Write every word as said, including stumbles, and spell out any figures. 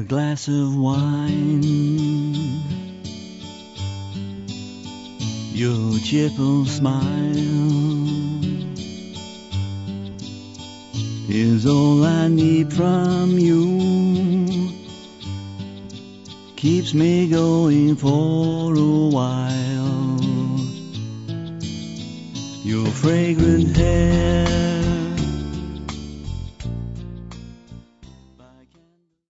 glass of wine. Your cheerful smile is all I need from you. Keeps me going for a while. Your fragrant hair